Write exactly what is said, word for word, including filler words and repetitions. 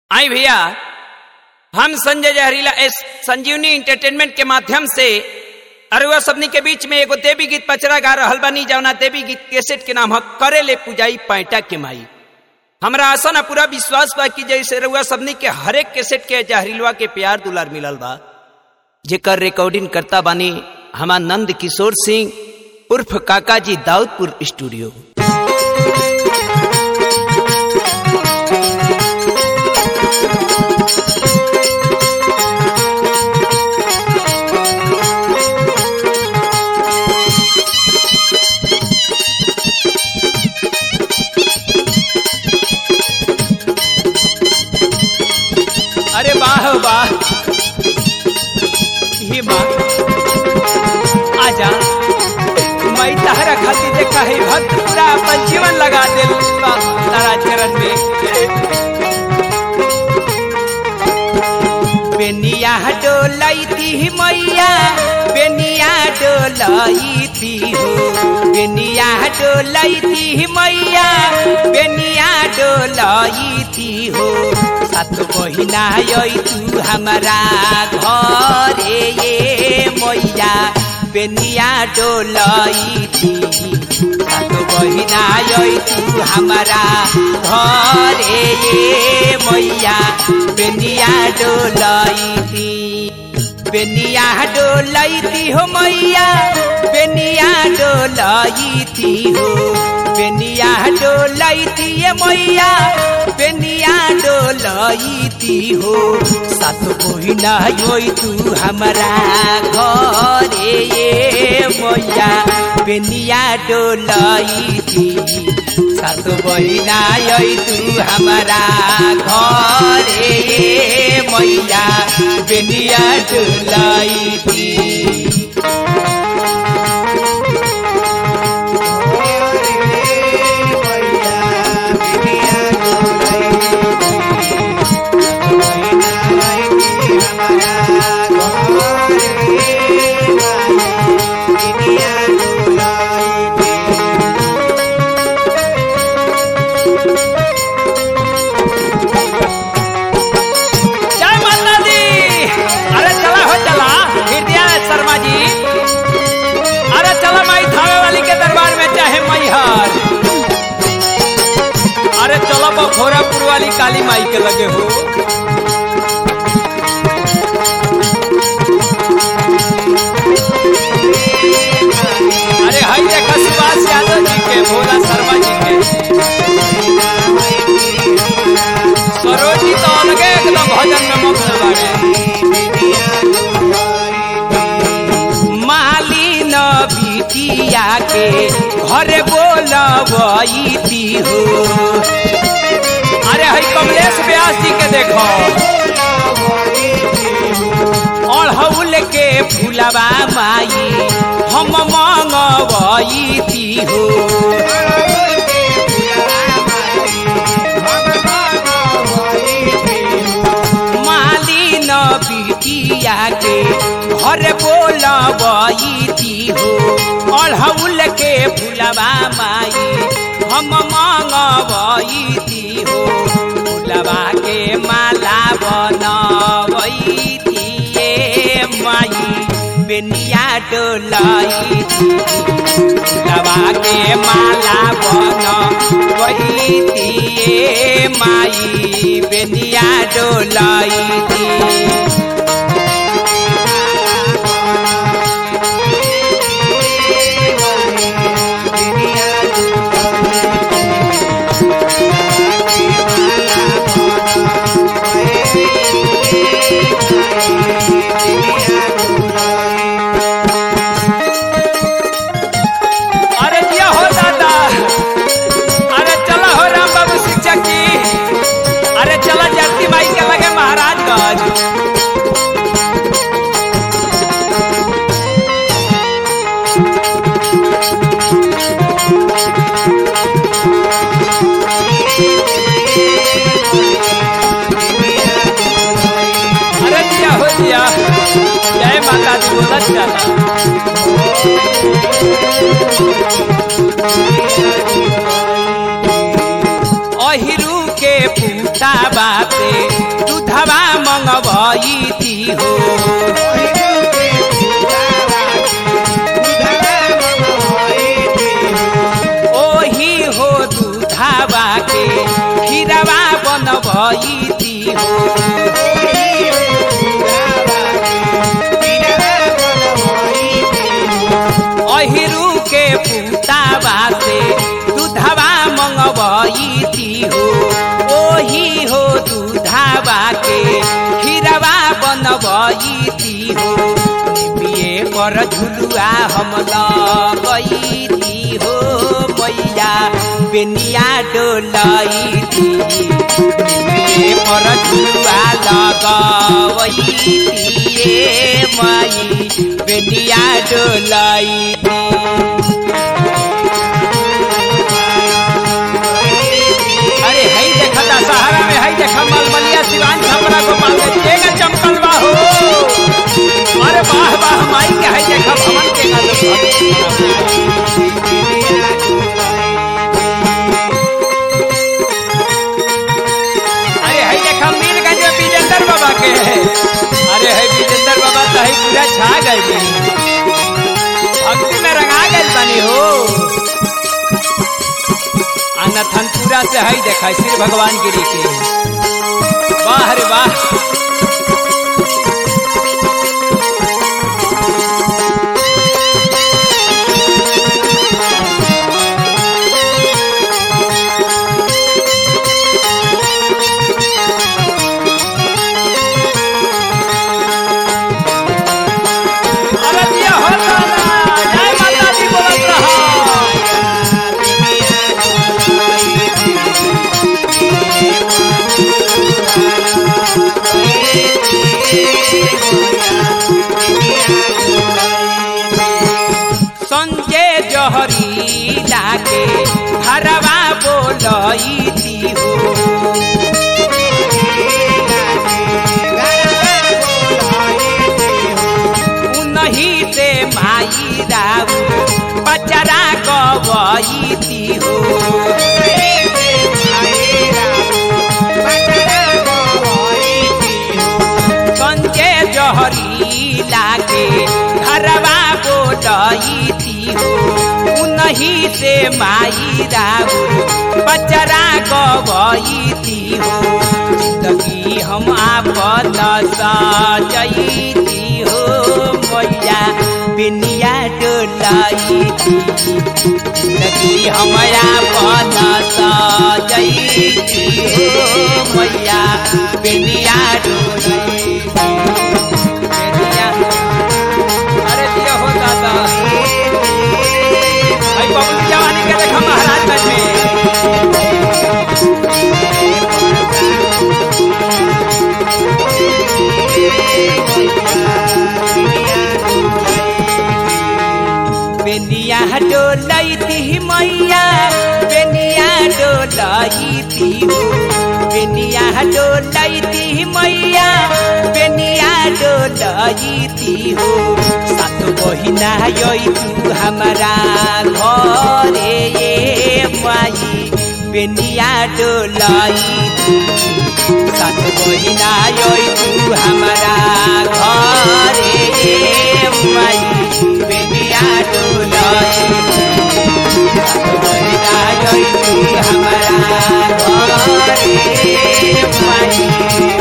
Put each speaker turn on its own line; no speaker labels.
आई भैया, हम संजय जहरीला एस संजीवनी एंटरटेनमेंट के माध्यम से अरुआ सबनी के बीच में एगो देवी गीत पचरा गा रहल बानी। जौना देवी गीत कैसेट के नाम है करे ले पुजाई पैंटा के माई। हमरा आशा ना पूरा विश्वास बा कि जैसे रउआ सबनी के हरेक कैसेट के जहरीलवा के प्यार दुलार मिलल बा, जेकर रिकॉर्डिंग करता बानी हमार नंद किशोर सिंह उर्फ काका जी, दाऊदपुर स्टूडियो। अरे वाह वाह, ये माँ आजा, मैं तहरा खातिर देखा है भक्त पूरा अपन जीवन लगा दे तारा चरण में। बेनिया डोलाई थी मैया, बेनिया डोलाई थी हो, बेनिया डोलाई थी मैया, बेनिया डोलाई थी हो। सात महीना आई तू हमारा घरे ये मैया, बेनिया डोलाई थी। सात महीना आई तू हमारा घरे ये मैया, बेनिया डोलाई थी। बेनिया डोलाई थी हो मैया, बेनिया डोलाई थी हो, बेनिया डोलाई थी ये मैया, बेनिया डोलाई थी हो। सात महीना आई तू हमारा घरे ये मैया, बेनिया डोलाई थी। सात महीना आई तू हमारा घरे ये मैया, बेनिया डोलाई थी। खोरापुर वाली काली माई के लगे हो। अरे हाई देखा सुभाष यादव जी के, भोला शर्मा जी के, सरोजी तो अलगे एकदम भजन में मग्न बारे। मालिन बिटिया के घरे बोलवई थी हो। अरे हई कमलेश व्यास जी के देखो, अड़हुल के फूलवा माई हम मंगवई थी हो। मालिन बिटिया के घर बोलवई थी हो। अड़हुल के फूलवा माई हम मंगवई थी हो। फूलवा के माला बनवई थी ये माई, बेनिया डोलाई थी। फूलवा के माला बनवई थी ये माई, बेनिया डोलाई थी। अरे दिया हो दादा, अरे चला हो राम बाबू शिक्षक जी, अरे चला जर्ती माई के लगे महाराजगंज। अरे दिया हो दिया, जय माता दी बोला चला। अहिरू के पूता बाते दूधवा मंगवैती हो ओही हो दूधवा के खीरवा बनवैती हो अहिरू के पुतावा से दूधवा मंगवैती हो ओही हो दूधवा के खीरवा बनवैती हो निबिये पर झुलुआ हम लगैती हो मैया बेनिया डोलैती निबिये पर झुलुआ लगवैती ए माई बेनिया डोलैती अरे हई देखा था सहारा में हई देखा मलमलिया सिवान छपरा गोपाल देगा चंपल बाहो अरे वाह वाह माई के हई देखा भवन के अरे हई देखा मीरगंज में विजेंद्र बाबा के है अरे है विजेंद्र बाबा तो हई पूरा छा गए भक्ति में रंगा गए बनी हो अनथनपुरा से हई देखा श्री भगवान गिरी के वाह रे वाह संजय जहरीला के घरवा बोलैती हो उन्हीं से माई राऊ पचरा गवैती हो संजय जहरीला के घरवा बोलैती हो उन्हीं से माई राउर पचरा गवैती हो जिंदगी हम आपन सजैती हो मैया बेनिया डोलैती जिंदगी हम आपन सजैती हो मैया बेनिया डोलैती अरे दिया हो दादा भाई बबलू जवानी के देखा महाराजगंज में बेनिया डोलैती मैया बेनिया डोलैती हो बेनिया डोलैती मैया बेनिया डोलैती हो सात बहिना यई तू हमारा घरे ये माई बेनिया डोलैती सात बहिना यई तू हमारा घरे ये माई बेनिया डोलैती सात बहिना यई तू हमारा घरे माई